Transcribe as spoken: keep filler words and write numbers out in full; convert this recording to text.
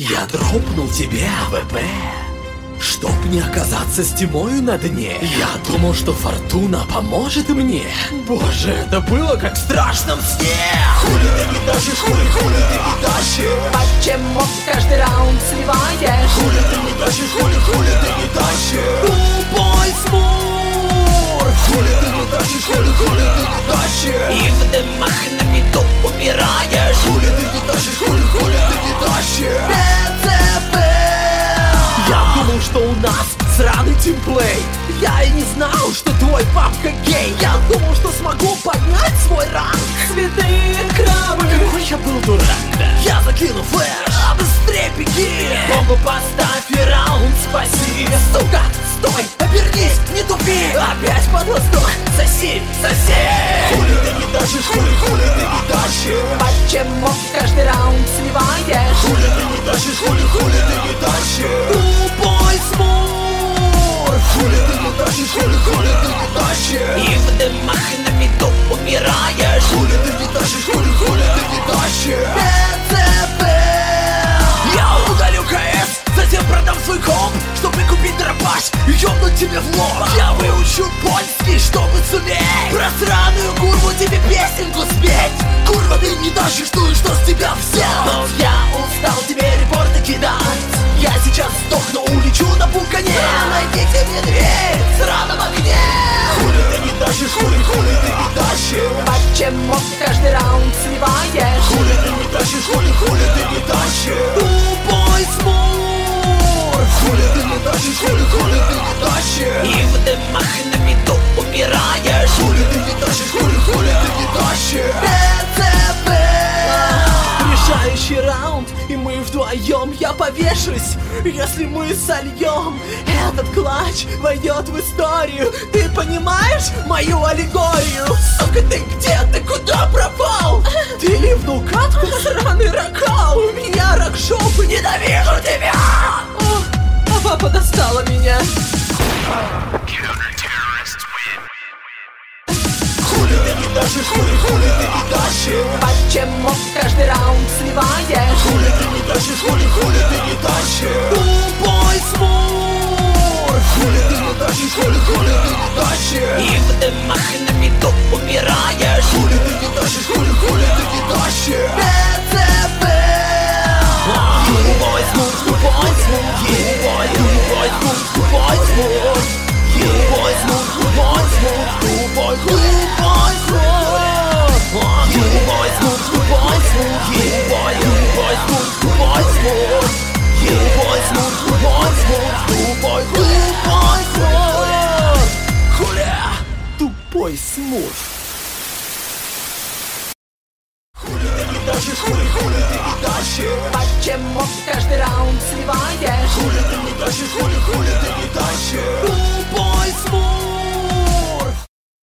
Я дропнул тебе АВП, чтоб не оказаться с тьмою на дне. Я думал, что фортуна поможет мне. Боже, это было как в страшном сне. Хули ты не тащишь, хули, хули ты не тащишь? Почему каждый раунд сливаешь? Хули ты не тащишь, хули, хули ты не тащишь? Тупой смур. Хули ты не тащишь, хули, хули ты не тащишь? И в дымах на меду умираешь. Хули ты не тащишь, хули, хули ты не тащишь? ДЦП. Я думал, что у нас сраный тимплей. Я и не знал, что твой папка гей. Я думал, что смогу поднять свой ранг. Святые крабы. Какой я был дурак, да? Я закину флеш, а быстрее беги. Бомбу поставь и раунд спаси. Сука, стой, обернись, не тупи. Опять под воздух, соси, соси. Хули ты не тащишь, хули, хули ты не тащишь? Почему каждый раунд сливаешь? Хули ты не тащишь, хули, хули ты не тащишь? Тупой смур. Хули ты не тащишь, хули, хули ты не тащишь? И в дымах на меду умираешь. Хули ты не тащишь, хули, хули ты не тащишь? ДЦП. Я удалю КС, затем продам свой комп, чтобы купить дробаш и ёбнуть тебе в лоб. Я выучу польский, чтобы суметь про сраную курву тебе песенку спеть. Курва ты не тащишь, ну и что с тебя взял? Но я устал тебе репорты кидать. Я сейчас сдохну, улечу на пукане. Найдите мне дверь в сраном огне. Хули ты не тащишь, хули, хули ты не тащишь? Почему каждый раунд сливаешь? Хули ты не тащишь, хули, хули ты не тащишь? Тупой смур. Хули ты не тащишь, хули, хули ты не тащишь? И в дымах на меду умираешь. Хули ты не тащишь, хули, хули ты не тащишь? ДЦП. Решающий раунд, и мы вдвоем, я повешусь. Если мы сольем, этот клатч войдет в историю. Ты понимаешь мою аллегорию? Сука, ты где? Ты куда пропал? Ты ливнул катку, сраный ракал. У меня рак жопы, ненавижу тебя. О, а папа достала меня. Хули ты не тащишь, хули, хули ты не тащишь? Почему каждый раунд сливаешь? Хули ты не тащишь, хули, хули ты не тащишь? Тупой смур. Хули ты не тащишь, хули, хули ты не тащишь? И в дымах на меду умираешь. Хули ты не тащишь, хули, хули ты не тащишь? ДЦП. Тупой смур, тупой смур, тупой, тупой смур, тупой смур. Тупой смур, тупой смур, тупой, тупой смур. Тупой смур, тупой смур, тупой, тупой смур, тупой смур. Тупой смур, тупой смур, тупой, тупой смур. Хуля, тупой смур. Хули ты не тащишь, хули, хули ты не тащишь? Почему каждый раунд сливаешь? Хули ты не тащишь, хули, хули ты не тащишь? Тупой смур.